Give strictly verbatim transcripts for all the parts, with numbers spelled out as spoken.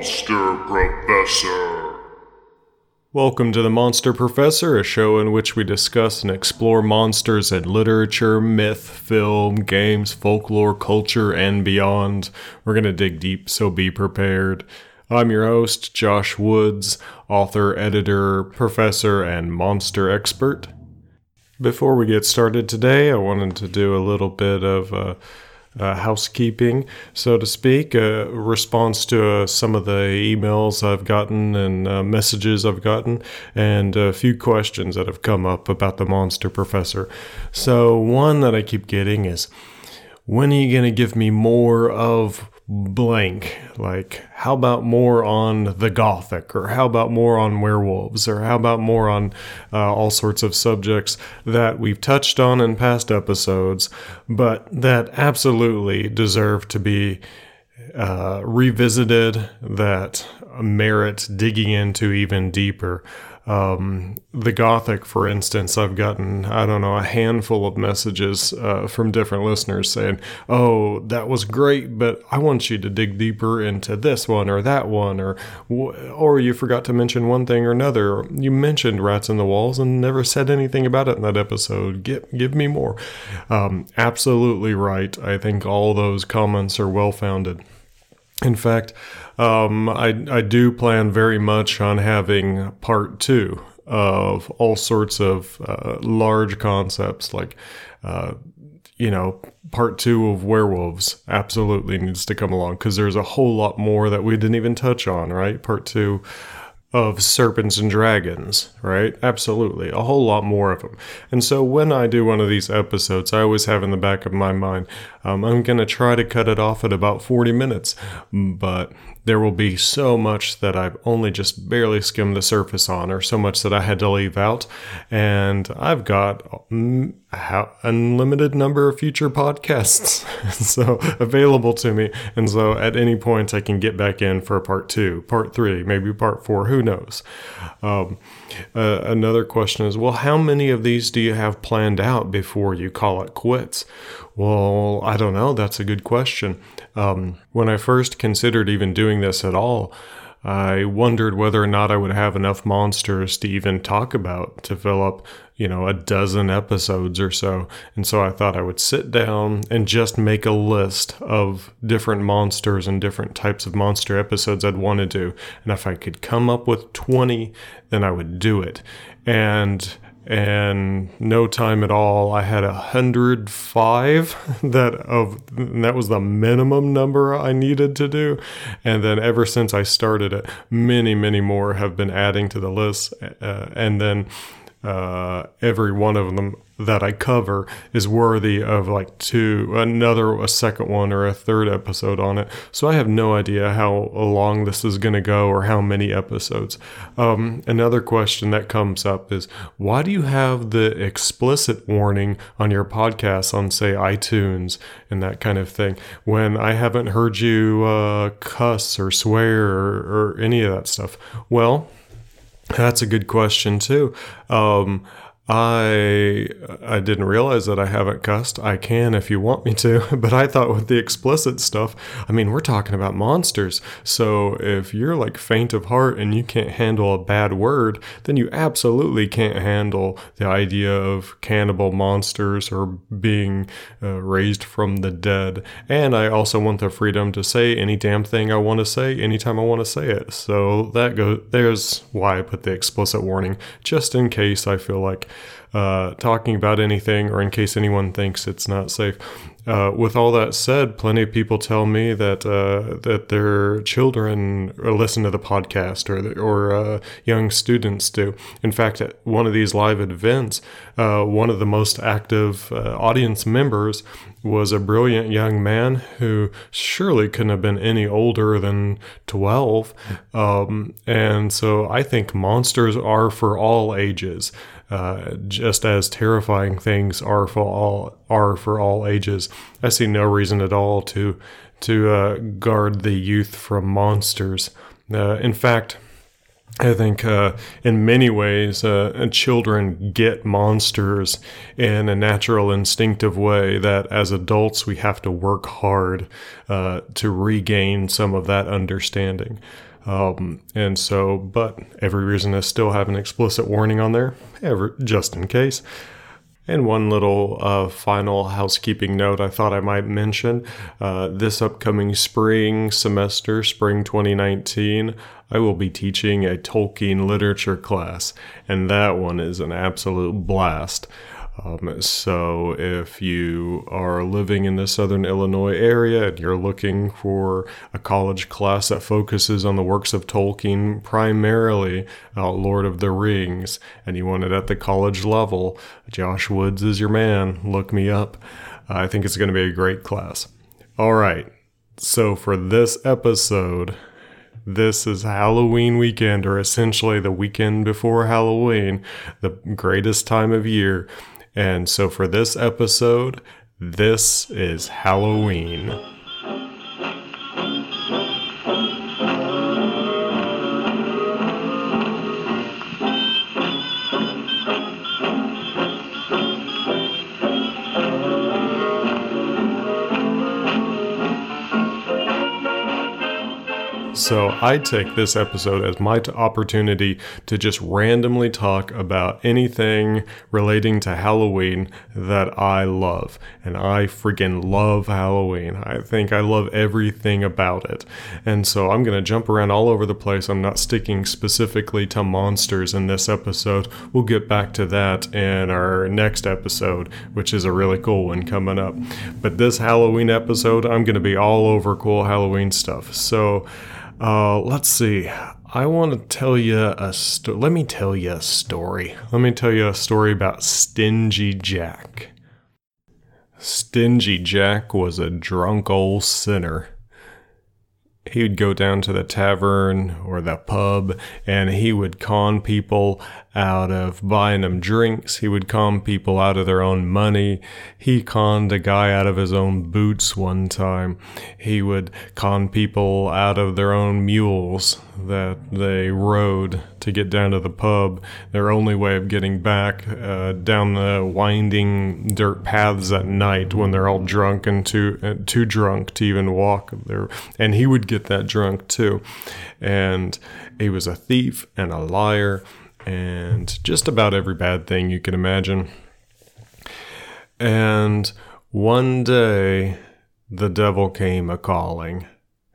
Monster Professor. Welcome to the Monster Professor, a show in which we discuss and explore monsters in literature, myth, film, games, folklore, culture, and beyond. We're going to dig deep, so be prepared. I'm your host, Josh Woods, author, editor, professor, and monster expert. Before we get started today, I wanted to do a little bit of uh, uh, housekeeping, so to speak, a response to uh, some of the emails I've gotten and uh, messages I've gotten, and a few questions that have come up about the Monster Professor. So one that I keep getting is, when are you going to give me more of blank? Like, how about more on the Gothic, or how about more on werewolves, or how about more on uh, all sorts of subjects that we've touched on in past episodes, but that absolutely deserve to be uh, revisited, that merit digging into even deeper. Um, the Gothic, for instance, I've gotten, I don't know, a handful of messages uh, from different listeners saying, oh, that was great, but I want you to dig deeper into this one or that one, or or you forgot to mention one thing or another. Or you mentioned Rats in the Walls and never said anything about it in that episode. Give, give me more. Um, absolutely right. I think all those comments are well-founded. In fact, um, I, I do plan very much on having part two of all sorts of uh, large concepts, like, uh, you know, part two of werewolves absolutely needs to come along, because there's a whole lot more that we didn't even touch on, right? Part two of serpents and dragons, right? Absolutely. A whole lot more of them. And so when I do one of these episodes, I always have in the back of my mind, um, I'm going to try to cut it off at about forty minutes, but there will be so much that I've only just barely skimmed the surface on, or so much that I had to leave out. And I've got an unlimited number of future podcasts so available to me. And so at any point I can get back in for part two, part three, maybe part four, who knows? Um, uh, another question is, well, how many of these do you have planned out before you call it quits? Well, I don't know. That's a good question. Um, when I first considered even doing this at all, I wondered whether or not I would have enough monsters to even talk about to fill up, you know, a dozen episodes or so. And so I thought I would sit down and just make a list of different monsters and different types of monster episodes I'd want to do. And if I could come up with twenty, then I would do it. And And no time at all, I had one hundred five that of and that was the minimum number I needed to do. And then ever since I started it, many, many more have been adding to the list. Uh, and then uh, every one of them that I cover is worthy of like two, another, a second one or a third episode on it. So I have no idea how long this is going to go or how many episodes. Um, another question that comes up is, why do you have the explicit warning on your podcast on, say, iTunes and that kind of thing, when I haven't heard you uh, cuss or swear or, or any of that stuff? Well, that's a good question too. Um, I I didn't realize that I haven't cussed. I can if you want me to, but I thought with the explicit stuff, I mean, we're talking about monsters. So if you're like faint of heart and you can't handle a bad word, then you absolutely can't handle the idea of cannibal monsters or being uh, raised from the dead. And I also want the freedom to say any damn thing I want to say anytime I want to say it. So that goes, there's why I put the explicit warning, just in case I feel like Uh, talking about anything, or in case anyone thinks it's not safe. Uh, with all that said, plenty of people tell me that uh, that their children listen to the podcast, or or uh, young students do. In fact, at one of these live events, uh, one of the most active uh, audience members was a brilliant young man who surely couldn't have been any older than twelve. Um, and so I think monsters are for all ages. Uh, just as terrifying things are for all are for all ages. I see no reason at all to to uh, guard the youth from monsters. Uh, in fact, I think uh, in many ways, uh, children get monsters in a natural, instinctive way that as adults we have to work hard uh, to regain some of that understanding. Um, and so, but every reason to still have an explicit warning on there, ever, just in case. And one little uh, final housekeeping note I thought I might mention. Uh, this upcoming spring semester, spring twenty nineteen, I will be teaching a Tolkien literature class, and that one is an absolute blast. Um, so if you are living in the Southern Illinois area and you're looking for a college class that focuses on the works of Tolkien, primarily uh, Lord of the Rings, and you want it at the college level, Josh Woods is your man. Look me up. Uh, I think it's going to be a great class. All right. So for this episode, this is Halloween weekend, or essentially the weekend before Halloween, the greatest time of year. And so for this episode, this is Halloween. So I take this episode as my t- opportunity to just randomly talk about anything relating to Halloween that I love. And I freaking love Halloween. I think I love everything about it. And so I'm going to jump around all over the place. I'm not sticking specifically to monsters in this episode. We'll get back to that in our next episode, which is a really cool one coming up. But this Halloween episode, I'm going to be all over cool Halloween stuff. So Uh, let's see. I want to tell you a sto- let me tell you a story. Let me tell you a story about Stingy Jack. Stingy Jack was a drunk old sinner. He would go down to the tavern or the pub and he would con people out of buying them drinks. He would con people out of their own money. He conned a guy out of his own boots one time. He would con people out of their own mules that they rode to get down to the pub. Their only way of getting back uh, down the winding dirt paths at night when they're all drunk and too uh, too drunk to even walk there. And he would get that drunk too. And he was a thief and a liar and just about every bad thing you can imagine. And one day the devil came a-calling,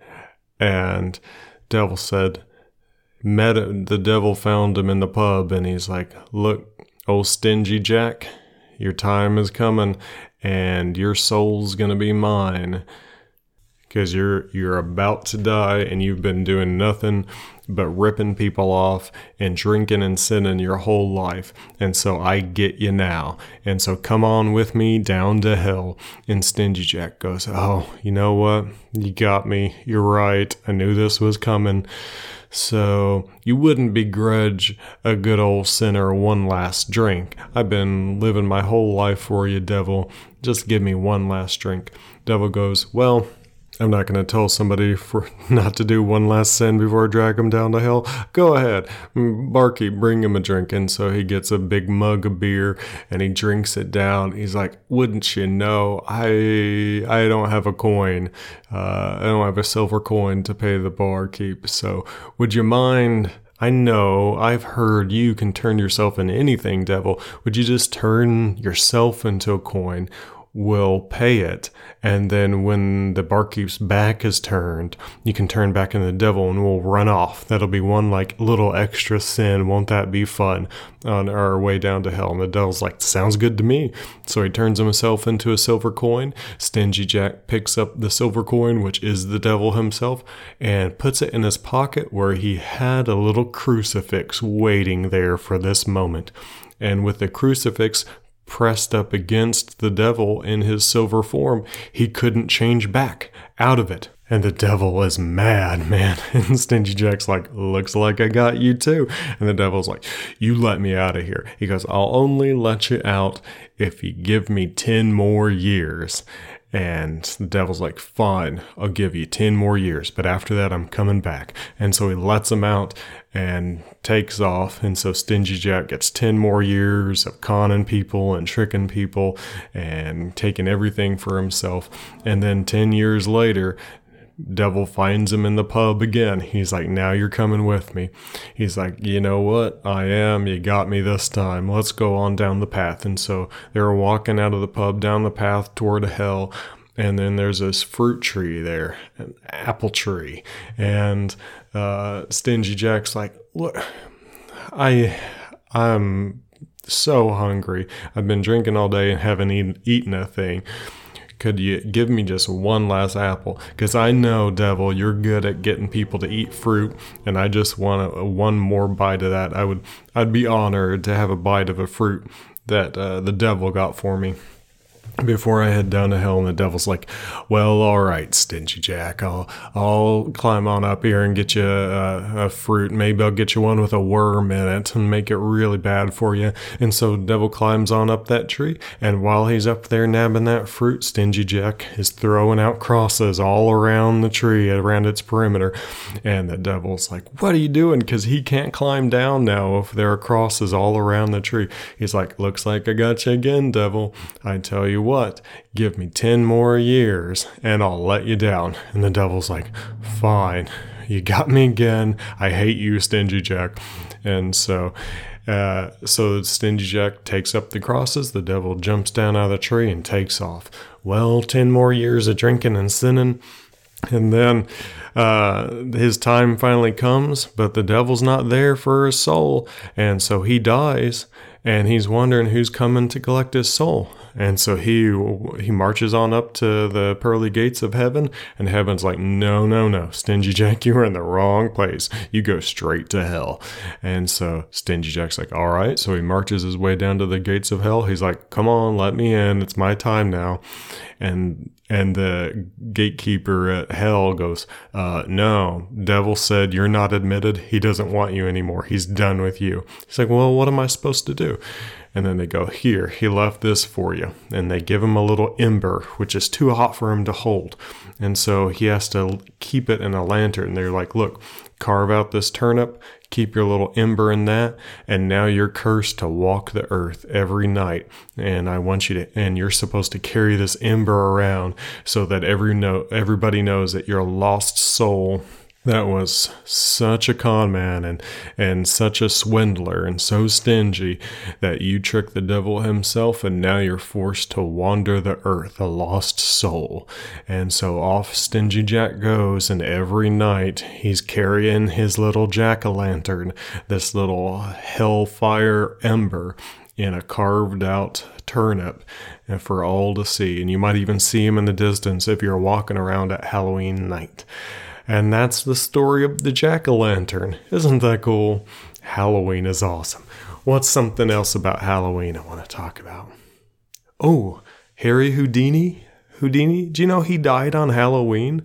and devil said, met the devil found him in the pub, and he's like, look, old Stingy Jack, your time is coming, and your soul's gonna be mine, because you're you're about to die, and you've been doing nothing but ripping people off and drinking and sinning your whole life. And so I get you now. And so come on with me down to hell. And Stingy Jack goes, oh, you know what? You got me. You're right. I knew this was coming. So you wouldn't begrudge a good old sinner one last drink. I've been living my whole life for you, devil. Just give me one last drink. Devil goes, well, I'm not going to tell somebody for not to do one last sin before I drag them down to hell. Go ahead. Barkeep, bring him a drink. And so he gets a big mug of beer and he drinks it down. He's like, wouldn't you know, I I don't have a coin. Uh, I don't have a silver coin to pay the barkeep. So would you mind? I know, I've heard you can turn yourself into anything, devil. Would you just turn yourself into a coin? We'll pay it, and then when the barkeep's back is turned, you can turn back into the devil and we'll run off. That'll be one like little extra sin. Won't that be fun on our way down to hell? And the devil's like, sounds good to me. So he turns himself into a silver coin. Stingy Jack picks up the silver coin, which is the devil himself, and puts it in his pocket where he had a little crucifix waiting there for this moment. And with the crucifix pressed up against the devil in his silver form, he couldn't change back out of it. And the devil is mad, man. And Stingy Jack's like, looks like I got you too. And the devil's like, you let me out of here. He goes, I'll only let you out if you give me ten more years. And the devil's like, fine, I'll give you ten more years, but after that, I'm coming back. And so he lets him out and takes off. And so Stingy Jack gets ten more years of conning people and tricking people and taking everything for himself. And then ten years later, Devil finds him in the pub again. He's like, now you're coming with me. He's like, you know what? I am. You got me this time. Let's go on down the path. And so they were walking out of the pub down the path toward hell. And then there's this fruit tree there, an apple tree. And uh, Stingy Jack's like, look, I, I'm so hungry. I've been drinking all day and haven't eaten, eaten a thing. Could you give me just one last apple? Because I know, Devil, you're good at getting people to eat fruit, and I just want a, one more bite of that. I would, I'd be honored to have a bite of a fruit that uh, the devil got for me before I head down to hell. And the devil's like, well, all right, Stingy Jack, I'll I'll climb on up here and get you a, a fruit. Maybe I'll get you one with a worm in it and make it really bad for you. And so the devil climbs on up that tree, and while he's up there nabbing that fruit, Stingy Jack is throwing out crosses all around the tree, around its perimeter. And the devil's like, what are you doing? Because he can't climb down now if there are crosses all around the tree. He's like, looks like I got you again, devil. I tell you what, give me ten more years and I'll let you down. And the devil's like, fine, you got me again. I hate you, Stingy Jack. And so uh, so Stingy Jack takes up the crosses. The devil jumps down out of the tree and takes off. Well, ten more years of drinking and sinning. And then uh, his time finally comes, but the devil's not there for his soul. And so he dies, and he's wondering who's coming to collect his soul. And so he he marches on up to the pearly gates of heaven, and heaven's like, no, no, no, Stingy Jack, you are in the wrong place. You go straight to hell. And so Stingy Jack's like, all right. So he marches his way down to the gates of hell. He's like, come on, let me in. It's my time now. And and the gatekeeper at hell goes, uh, no, devil said you're not admitted. He doesn't want you anymore. He's done with you. He's like, well, what am I supposed to do? And then they go, here, he left this for you. And they give him a little ember, which is too hot for him to hold. And so he has to keep it in a lantern. They're like, look, carve out this turnip, keep your little ember in that, and now you're cursed to walk the earth every night. And I want you to, and you're supposed to carry this ember around so that every know, everybody knows that you're a lost soul that was such a con man and, and such a swindler and so stingy that you tricked the devil himself, and now you're forced to wander the earth, a lost soul. And so off Stingy Jack goes, and every night he's carrying his little jack-o'-lantern, this little hellfire ember, in a carved out turnip, and for all to see. And you might even see him in the distance if you're walking around at Halloween night. And that's the story of the jack-o'-lantern. Isn't that cool? Halloween is awesome. What's something else about Halloween I want to talk about? Oh, Harry Houdini? Houdini? Do you know he died on Halloween?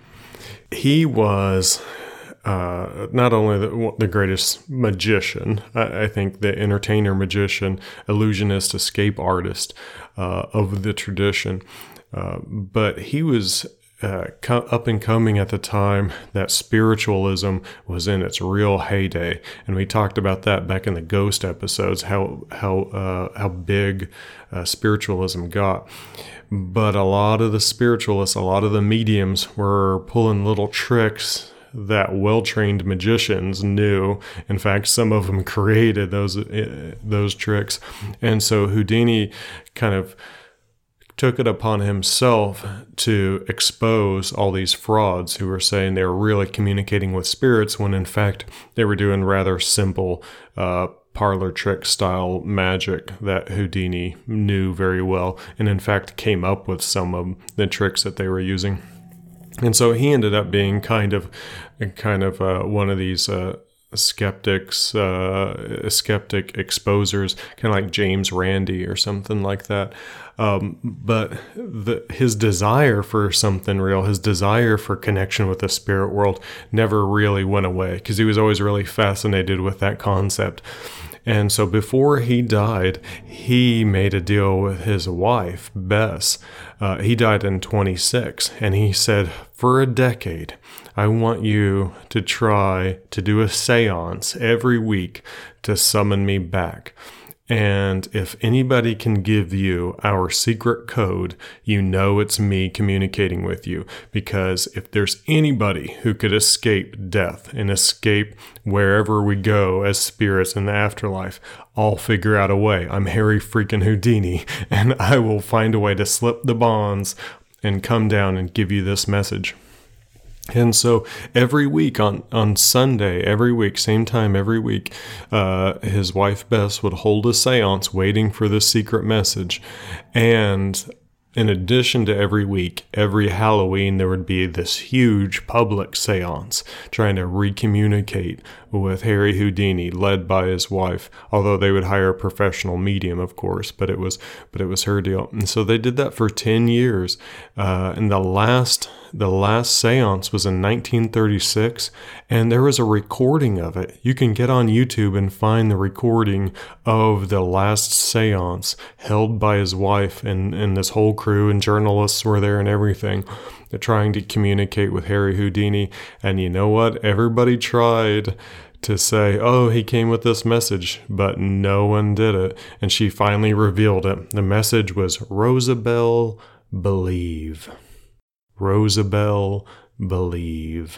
He was uh, not only the, the greatest magician, I, I think the entertainer, magician, illusionist, escape artist uh, of the tradition, uh, but he was Uh, up and coming at the time that spiritualism was in its real heyday, and we talked about that back in the ghost episodes, how how uh, how big uh, spiritualism got. But a lot of the spiritualists, a lot of the mediums were pulling little tricks that well-trained magicians knew. In fact, some of them created those uh, those tricks, and so Houdini kind of took it upon himself to expose all these frauds who were saying they were really communicating with spirits when in fact they were doing rather simple uh, parlor trick style magic that Houdini knew very well, and in fact came up with some of the tricks that they were using. And so he ended up being kind of kind of uh, one of these uh, skeptics, uh, skeptic exposers, kind of like James Randi or something like that. Um, but the, his desire for something real, his desire for connection with the spirit world never really went away, because he was always really fascinated with that concept. And so before he died, he made a deal with his wife, Bess. Uh, he died in twenty-six, and he said, for a decade, I want you to try to do a seance every week to summon me back. And if anybody can give you our secret code, you know it's me communicating with you. Because if there's anybody who could escape death and escape wherever we go as spirits in the afterlife, I'll figure out a way. I'm Harry freaking Houdini, and I will find a way to slip the bonds and come down and give you this message. And so every week on, on Sunday, every week, same time every week, uh, his wife Bess would hold a seance waiting for this secret message. And in addition to every week, every Halloween, there would be this huge public seance trying to recommunicate with Harry Houdini, led by his wife, although they would hire a professional medium, of course, but it was but it was her deal. And so they did that for ten years. Uh, and the last the last seance was in nineteen thirty-six, and there was a recording of it. You can get on YouTube and find the recording of the last seance held by his wife, and, and this whole crew and journalists were there and everything. They're trying to communicate with Harry Houdini. And you know what? Everybody tried to say, oh, he came with this message, but no one did it. And she finally revealed it. The message was, Rosabelle, believe. Rosabelle, believe.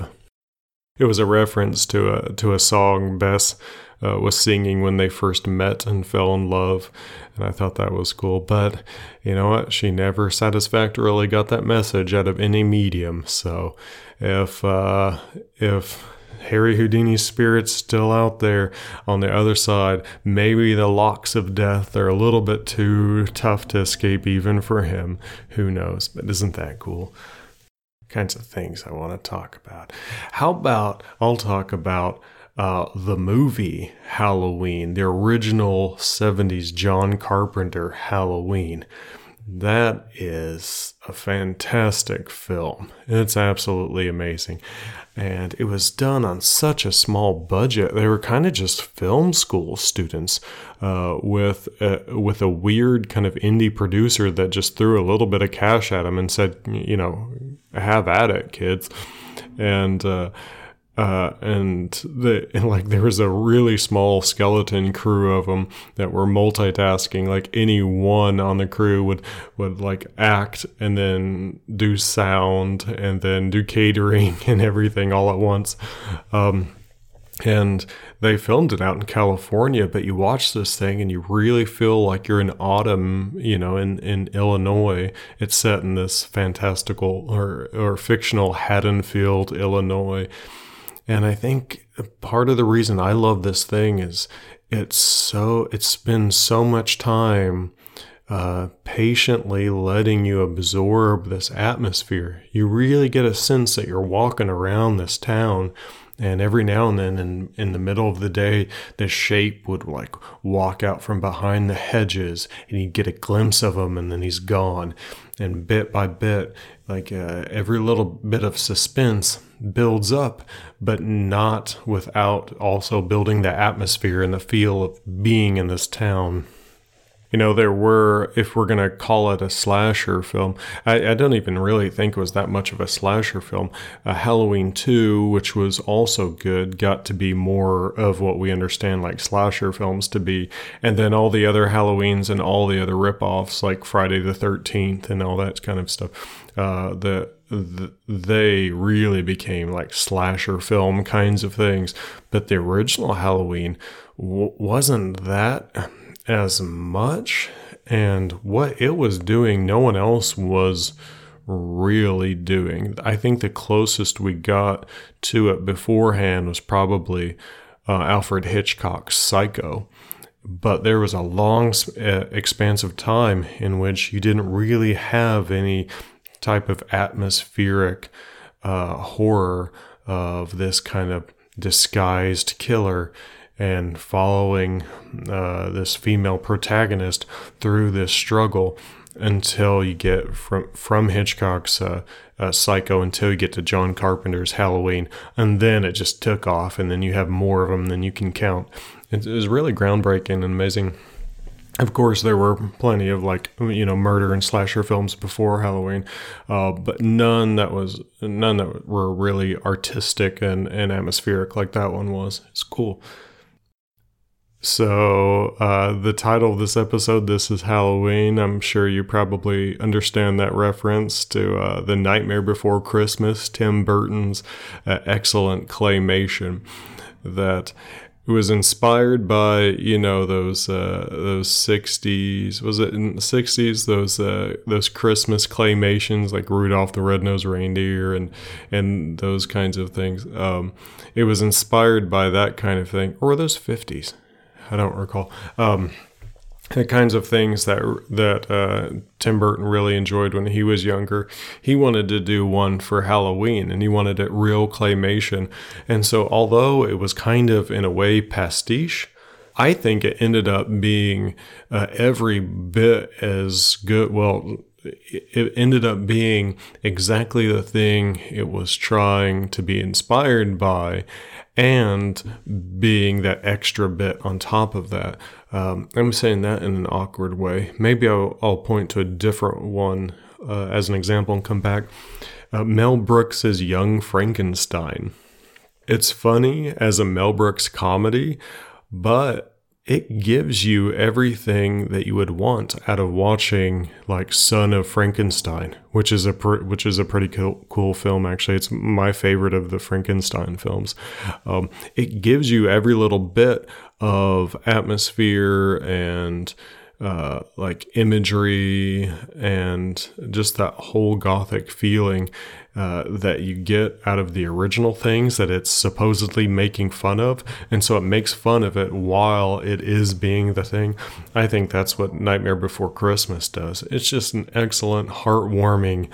It was a reference to a to a song Bess uh, was singing when they first met and fell in love, and I thought that was cool. But you know what? She never satisfactorily got that message out of any medium. So if uh, if Harry Houdini's spirit's still out there on the other side, maybe the locks of death are a little bit too tough to escape even for him. Who knows? But isn't that cool? Kinds of things I want to talk about. How about I'll talk about uh, the movie Halloween, the original seventies John Carpenter Halloween. That is a fantastic film. It's absolutely amazing. And it was done on such a small budget. They were kind of just film school students uh, with, a, with a weird kind of indie producer that just threw a little bit of cash at them and said, you know, have at it, kids. And uh, Uh, and the, and like there was a really small skeleton crew of them that were multitasking. Like any one on the crew would, would like act and then do sound and then do catering and everything all at once. Um, and they filmed it out in California, but you watch this thing and you really feel like you're in autumn, you know, in, in Illinois. It's set in this fantastical or, or fictional Haddonfield, Illinois. And I think part of the reason I love this thing is it's so, it spends so much time uh, patiently letting you absorb this atmosphere. You really get a sense that you're walking around this town, and every now and then in, in the middle of the day, the shape would like walk out from behind the hedges and you'd get a glimpse of him and then he's gone. And bit by bit, like uh, every little bit of suspense builds up, but not without also building the atmosphere and the feel of being in this town. You know, there were, if we're going to call it a slasher film, I, I don't even really think it was that much of a slasher film. Uh, Halloween two, which was also good, got to be more of what we understand like slasher films to be. And then all the other Halloweens and all the other ripoffs like Friday the thirteenth and all that kind of stuff, uh, the, the they really became like slasher film kinds of things. But the original Halloween w- wasn't that as much, and what it was doing, no one else was really doing. I think the closest we got to it beforehand was probably uh, Alfred Hitchcock's Psycho, but there was a long uh, expanse of time in which you didn't really have any type of atmospheric uh, horror of this kind of disguised killer and following uh, this female protagonist through this struggle until you get from from Hitchcock's uh, uh, Psycho until you get to John Carpenter's Halloween, and then it just took off, and then you have more of them than you can count. It, it was really groundbreaking and amazing. Of course, there were plenty of like, you know, murder and slasher films before Halloween, uh, but none that was none that were really artistic and, and atmospheric like that one was. It's cool. So, uh, the title of this episode, This is Halloween. I'm sure you probably understand that reference to uh, The Nightmare Before Christmas, Tim Burton's uh, excellent claymation that was inspired by, you know, those uh, those sixties, was it in the sixties, those uh, those Christmas claymations like Rudolph the Red-Nosed Reindeer and and those kinds of things. Um, it was inspired by that kind of thing. Or were those fifties? I don't recall. Um, the kinds of things that that uh, Tim Burton really enjoyed when he was younger. He wanted to do one for Halloween, and he wanted it real claymation. And so although it was kind of, in a way, pastiche, I think it ended up being uh, every bit as good. Well, it ended up being exactly the thing it was trying to be inspired by, and being that extra bit on top of that. Um, I'm saying that in an awkward way. Maybe I'll, I'll point to a different one uh, as an example and come back. Uh, Mel Brooks' Young Frankenstein. It's funny as a Mel Brooks comedy, but it gives you everything that you would want out of watching, like, Son of Frankenstein, which is a pr- which is a pretty cool, cool film, actually. It's my favorite of the Frankenstein films. Um, it gives you every little bit of atmosphere and uh, like imagery and just that whole gothic feeling uh, that you get out of the original things that it's supposedly making fun of. And so it makes fun of it while it is being the thing. I think that's what Nightmare Before Christmas does. It's just an excellent, heartwarming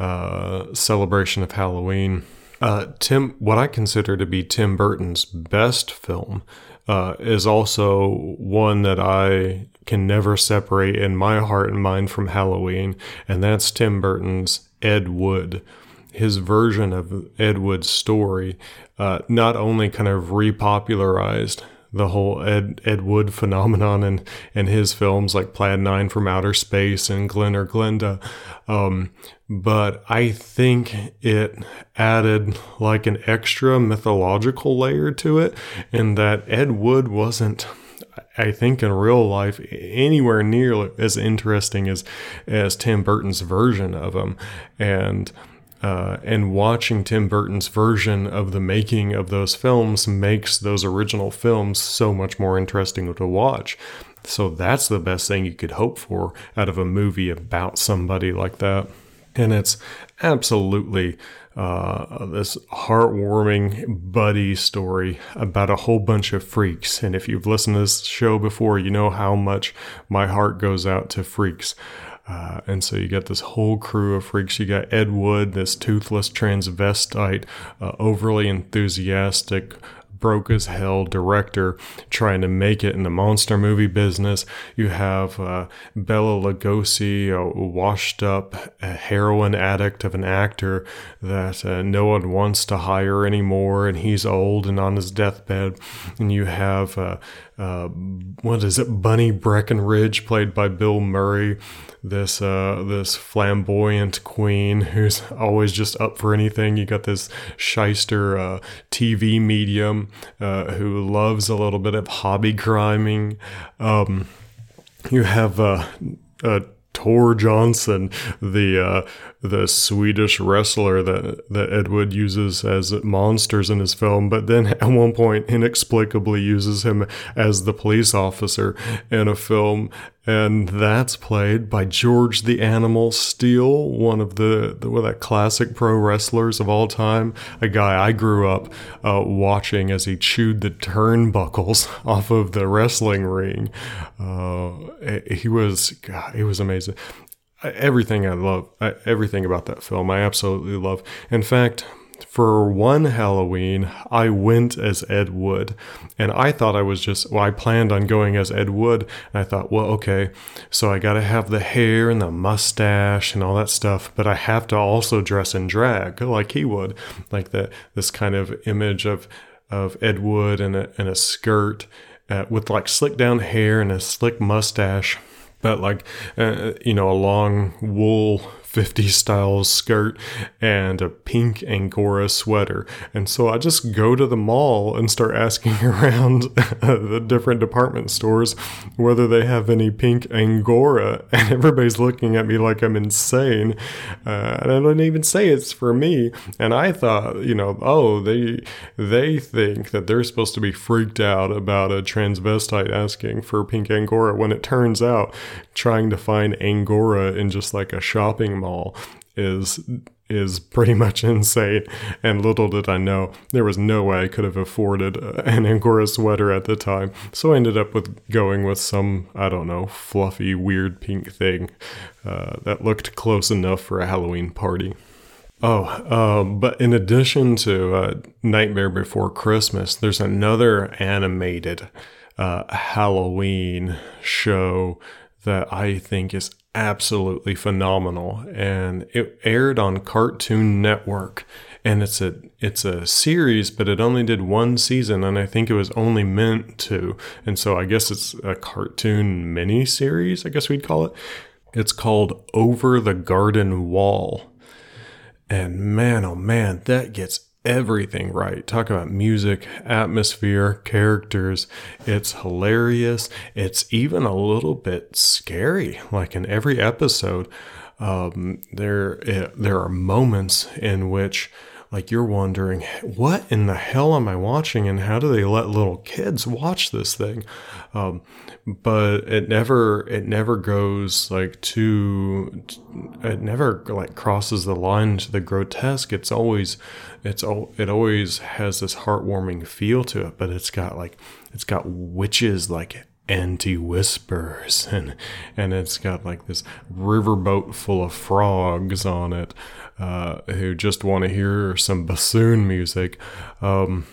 uh, celebration of Halloween. Uh, Tim, what I consider to be Tim Burton's best film uh, is also one that I can never separate in my heart and mind from Halloween, and that's Tim Burton's Ed Wood. His version of Ed Wood's story uh, not only kind of repopularized the whole Ed Ed Wood phenomenon in, in his films like Plan nine from Outer Space and Glen or Glenda, um, but I think it added like an extra mythological layer to it, in that Ed Wood wasn't, I think, in real life anywhere near as interesting as as Tim Burton's version of him. And Uh, and watching Tim Burton's version of the making of those films makes those original films so much more interesting to watch. So that's the best thing you could hope for out of a movie about somebody like that. And it's absolutely uh, this heartwarming buddy story about a whole bunch of freaks. And if you've listened to this show before, you know how much my heart goes out to freaks. Uh, and so you got this whole crew of freaks. You got Ed Wood, this toothless transvestite, uh, overly enthusiastic, broke as hell director trying to make it in the monster movie business. You have uh, Bela Lugosi, a washed up a heroin addict of an actor that uh, no one wants to hire anymore, and he's old and on his deathbed. And you have uh, uh, what is it, Bunny Breckenridge, played by Bill Murray, this uh, this flamboyant queen who's always just up for anything. You got this shyster uh, T V medium uh, who loves a little bit of hobby criming. Um, you have uh, uh, Tor Johnson, the uh, the Swedish wrestler that that Ed Wood uses as monsters in his film, but then at one point inexplicably uses him as the police officer in a film, and that's played by George the Animal Steele, one of the, the one of the classic pro wrestlers of all time, a guy I grew up uh, watching as he chewed the turnbuckles off of the wrestling ring. Uh, he was, God, he was amazing. Everything I love, everything about that film, I absolutely love. In fact, for one Halloween, I went as Ed Wood, and I thought I was just, well, I planned on going as Ed Wood, and I thought, well, okay, so I gotta have the hair and the mustache and all that stuff, but I have to also dress in drag, like he would, like that, this kind of image of, of Ed Wood in a, in a skirt, uh, with like slick down hair and a slick mustache, but like, uh, you know, a long wool fifties style skirt and a pink Angora sweater. And so I just go to the mall and start asking around the different department stores whether they have any pink Angora. And everybody's looking at me like I'm insane. Uh, and I don't even say it's for me. And I thought, you know, oh, they they think that they're supposed to be freaked out about a transvestite asking for pink Angora, when it turns out trying to find Angora in just like a shopping mall is is pretty much insane. And little did I know, there was no way I could have afforded an Angora sweater at the time. So I ended up with going with some, I don't know, fluffy, weird pink thing uh, that looked close enough for a Halloween party. Oh, uh, but in addition to uh, Nightmare Before Christmas, there's another animated uh, Halloween show that I think is absolutely phenomenal, and it aired on Cartoon Network. And it's a it's a series, but it only did one season, and I think it was only meant to. And so I guess it's a cartoon mini-series, I guess we'd call it. It's called Over the Garden Wall. And man, oh man, that gets everything right. Talk about music, atmosphere, characters. It's hilarious. It's even a little bit scary. Like in every episode, um, there there are moments in which, like, you're wondering, what in the hell am I watching, and how do they let little kids watch this thing? Um, but it never, it never goes like too, it never like crosses the line to the grotesque. It's always, it's all, it always has this heartwarming feel to it, but it's got like, it's got witches like Auntie Whispers, and and it's got like this riverboat full of frogs on it uh, who just want to hear some bassoon music. Um,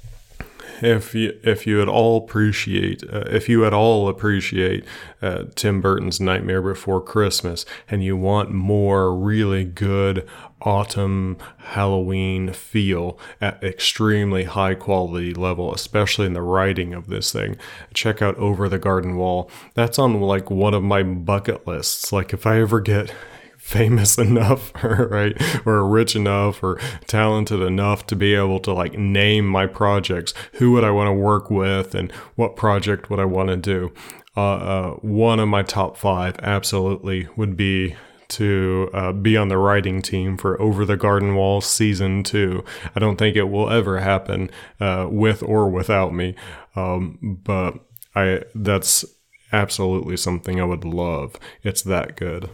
if you if you at all appreciate uh, if you at all appreciate uh, Tim Burton's Nightmare Before Christmas, and you want more really good autumn Halloween feel at extremely high quality level, especially in the writing of this thing, check out Over the Garden Wall. That's on like one of my bucket lists. Like if I ever get famous enough, right, or rich enough or talented enough to be able to like name my projects, who would I want to work with and what project would I want to do? Uh, uh, one of my top five absolutely would be to uh, be on the writing team for Over the Garden Wall season two. I don't think it will ever happen uh, with or without me, um, but I that's absolutely something I would love. It's that good.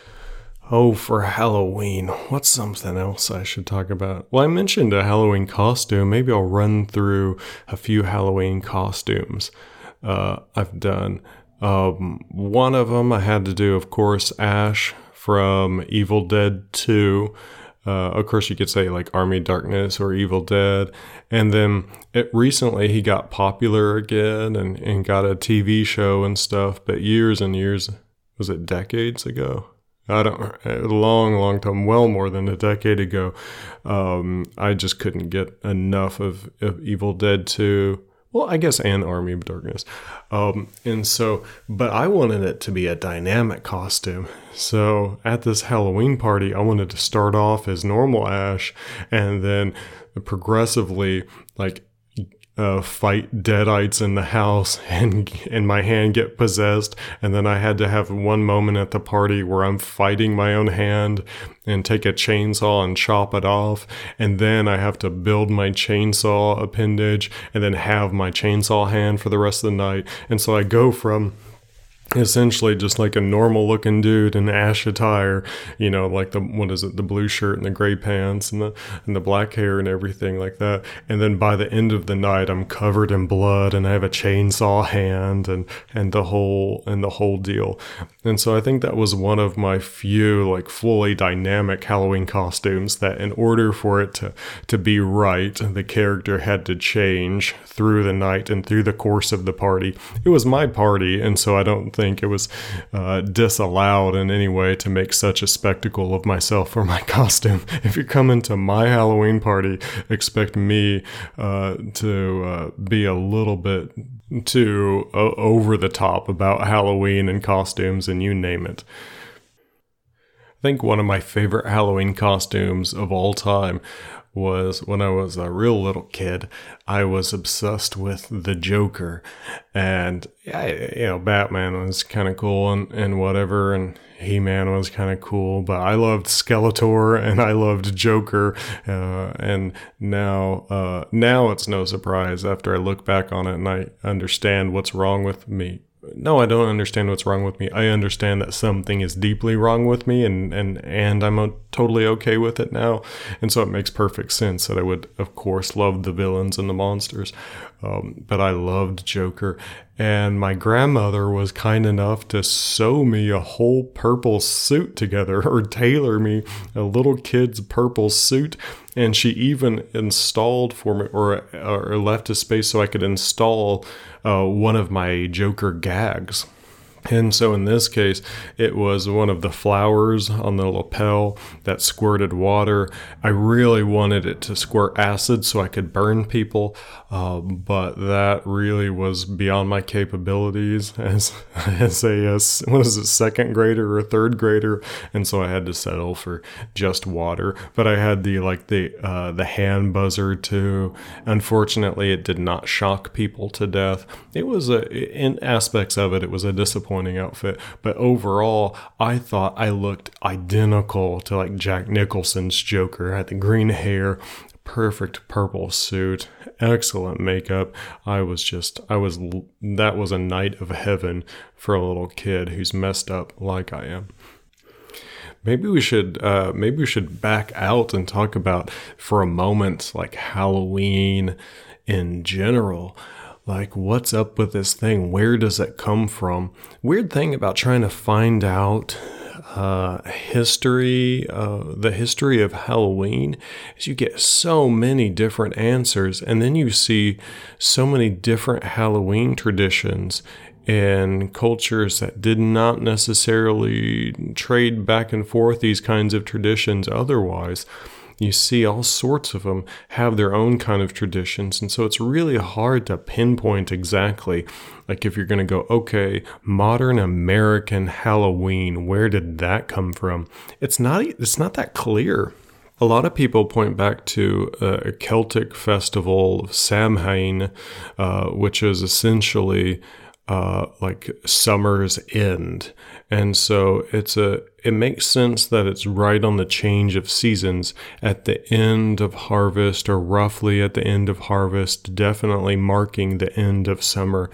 Oh, for Halloween, what's something else I should talk about? Well, I mentioned a Halloween costume. Maybe I'll run through a few Halloween costumes uh, I've done. Um, one of them I had to do, of course, Ash from Evil Dead two. Uh, of course, you could say like Army of Darkness or Evil Dead. And then it recently he got popular again and, and got a T V show and stuff. But years and years, was it decades ago? I don't, a long, long time, well more than a decade ago. Um, I just couldn't get enough of, of Evil Dead two. Well, I guess, and Army of Darkness. Um, and so, but I wanted it to be a dynamic costume. So at this Halloween party, I wanted to start off as normal Ash and then progressively, like, Uh, fight deadites in the house and and my hand get possessed, and then I had to have one moment at the party where I'm fighting my own hand and take a chainsaw and chop it off, and then I have to build my chainsaw appendage and then have my chainsaw hand for the rest of the night. And so I go from essentially just like a normal looking dude in Ash attire, you know, like the, what is it, the blue shirt and the gray pants and the and the black hair and everything like that. And then by the end of the night, I'm covered in blood and I have a chainsaw hand and and the whole and the whole deal. And so I think that was one of my few like fully dynamic Halloween costumes that in order for it to to be right, the character had to change through the night and through the course of the party. It was my party, and so I don't think it was uh, disallowed in any way to make such a spectacle of myself for my costume. If you're coming to my Halloween party, expect me uh, to uh, be a little bit too uh, over the top about Halloween and costumes and you name it. think one of my favorite Halloween costumes of all time was when I was a real little kid. I was obsessed with the Joker, and I, you know, Batman was kind of cool and, and whatever, and He-Man was kind of cool, but I loved Skeletor and I loved Joker, uh, and now, uh, now it's no surprise after I look back on it and I understand what's wrong with me. No, I don't understand what's wrong with me. I understand that something is deeply wrong with me, and, and, and I'm uh, totally okay with it now. And so it makes perfect sense that I would, of course, love the villains and the monsters. Um, but I loved Joker. And my grandmother was kind enough to sew me a whole purple suit together, or tailor me a little kid's purple suit. And she even installed for me, or, or left a space so I could install uh, one of my Joker gags. And so in this case, it was one of the flowers on the lapel that squirted water. I really wanted it to squirt acid so I could burn people, uh, but that really was beyond my capabilities as as a, uh, what is it, second grader or third grader, and so I had to settle for just water. But I had the like the uh, the hand buzzer too. Unfortunately, it did not shock people to death. It was a in aspects of it, it was a disappointment outfit, but overall I thought I looked identical to like Jack Nicholson's Joker. I had the green hair, perfect purple suit, excellent makeup. I was just I was that was a night of heaven for a little kid who's messed up like I am. Maybe we should uh, maybe we should back out and talk about for a moment like Halloween in general. Like, what's up with this thing? Where does it come from? Weird thing about trying to find out uh, history, uh, the history of Halloween, is you get so many different answers, and then you see so many different Halloween traditions in cultures that did not necessarily trade back and forth these kinds of traditions otherwise. You see all sorts of them have their own kind of traditions. And so it's really hard to pinpoint exactly, like if you're going to go, okay, modern American Halloween, where did that come from? It's not, it's not that clear. A lot of people point back to a Celtic festival of Samhain, uh, which is essentially uh, like summer's end. And so it's a, it makes sense that it's right on the change of seasons at the end of harvest, or roughly at the end of harvest, definitely marking the end of summer.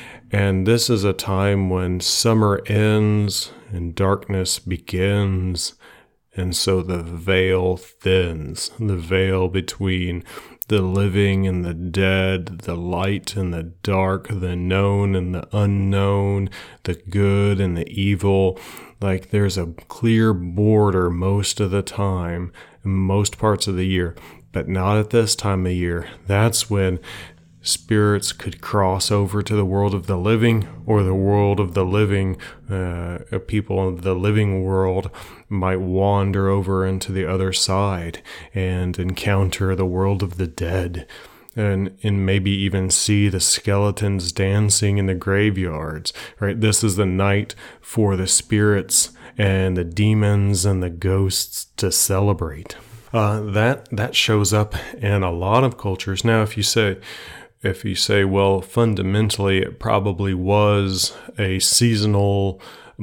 And this is a time when summer ends and darkness begins. And so the veil thins, the veil between the living and the dead, the light and the dark, the known and the unknown, the good and the evil. Like there's a clear border most of the time, in most parts of the year, but not at this time of year. That's when spirits could cross over to the world of the living, or the world of the living, uh, people of the living world might wander over into the other side and encounter the world of the dead, and, and maybe even see the skeletons dancing in the graveyards, right? This is the night for the spirits and the demons and the ghosts to celebrate. Uh, that, that shows up in a lot of cultures. Now, if you say, If you say, well, fundamentally, it probably was a seasonal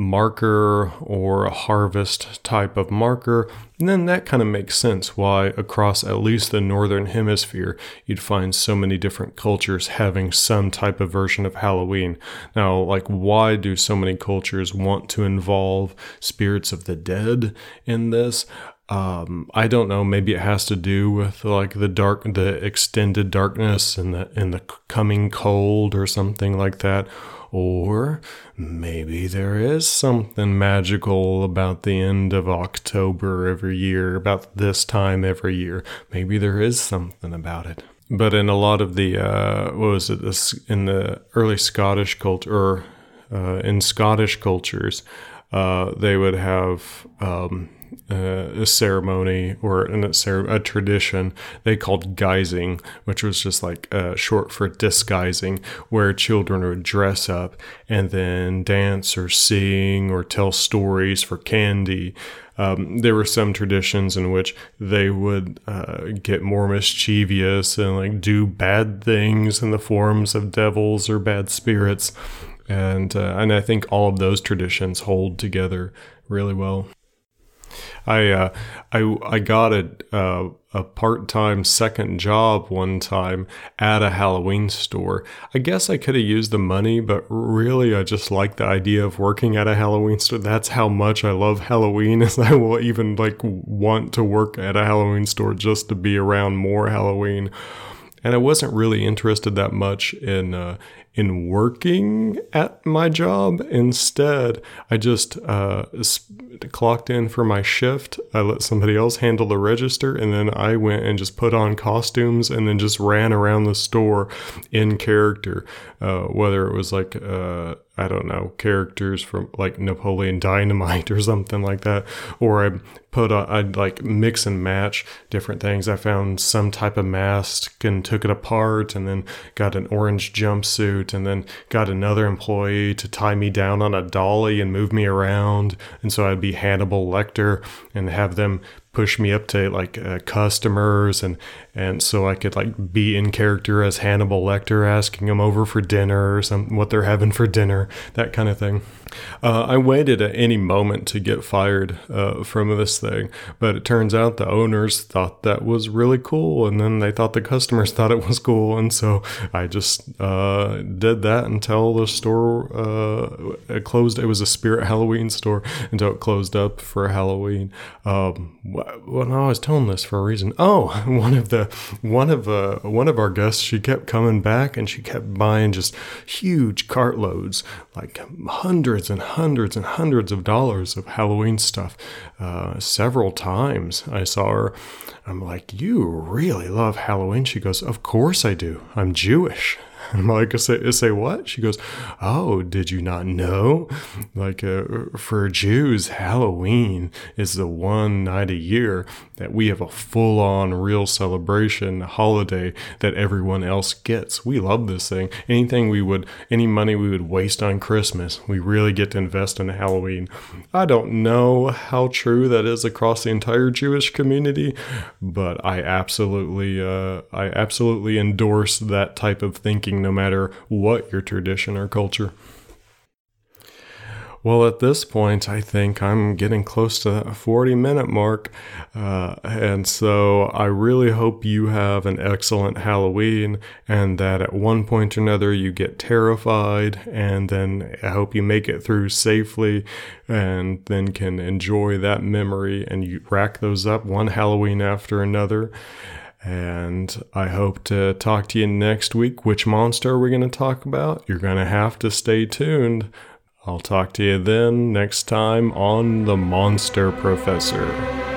marker or a harvest type of marker, then that kind of makes sense why across at least the northern hemisphere, you'd find so many different cultures having some type of version of Halloween. Now, like, why do so many cultures want to involve spirits of the dead in this? Um, I don't know. Maybe it has to do with like the dark, the extended darkness and the and the coming cold or something like that. Or maybe there is something magical about the end of October every year, about this time every year. Maybe there is something about it. But in a lot of the, uh, what was it, this, in the early Scottish culture, or uh, in Scottish cultures, uh, they would have um, uh, a ceremony or a, a tradition they called guising, which was just like uh, short for disguising, where children would dress up and then dance or sing or tell stories for candy Um, there were some traditions in which they would uh, get more mischievous and like do bad things in the forms of devils or bad spirits. And uh, and I think all of those traditions hold together really well. I uh, I I got a uh, a part-time second job one time at a Halloween store. I guess I could have used the money, but really I just like the idea of working at a Halloween store. That's how much I love Halloween, is I will even like want to work at a Halloween store just to be around more Halloween. And I wasn't really interested that much in uh, in working at my job. Instead, I just uh, clocked in for my shift. I let somebody else handle the register, and then I went and just put on costumes and then just ran around the store in character. Uh, whether it was like, uh, I don't know, characters from like Napoleon Dynamite or something like that, or I put on, I'd like mix and match different things. I found some type of mask and took it apart, and then got an orange jumpsuit, and then got another employee to tie me down on a dolly and move me around. And so I'd be Hannibal Lecter and have them push me up to like uh, customers, and and so I could like be in character as Hannibal Lecter, asking them over for dinner or some what they're having for dinner, that kind of thing. Uh, I waited at any moment to get fired uh, from this thing, but it turns out the owners thought that was really cool, and then they thought the customers thought it was cool, and so I just uh, did that until the store uh, closed. It was a Spirit Halloween store until it closed up for Halloween. Um, well, no, I was telling this for a reason. Oh, one of the one of uh, one of our guests, she kept coming back, and she kept buying just huge cartloads, like hundreds and hundreds and hundreds of dollars of Halloween stuff. Uh, several times I saw her. I'm like, "You really love Halloween?" She goes, "Of course I do. I'm Jewish." I'm like, I say, I say what? She goes, "Oh, did you not know? Like, uh, for Jews, Halloween is the one night a year that we have a full-on real celebration holiday that everyone else gets. We love this thing. Anything we would, any money we would waste on Christmas, we really get to invest in Halloween." I don't know how true that is across the entire Jewish community, but I absolutely, uh, I absolutely endorse that type of thinking, no matter what your tradition or culture. Well, at this point, I think I'm getting close to that forty minute mark. Uh, and so I really hope you have an excellent Halloween, and that at one point or another you get terrified, and then I hope you make it through safely, and then can enjoy that memory, and you rack those up one Halloween after another. And I hope to talk to you next week. Which monster are we going to talk about? You're going to have to stay tuned. I'll talk to you then next time on The Monster Professor.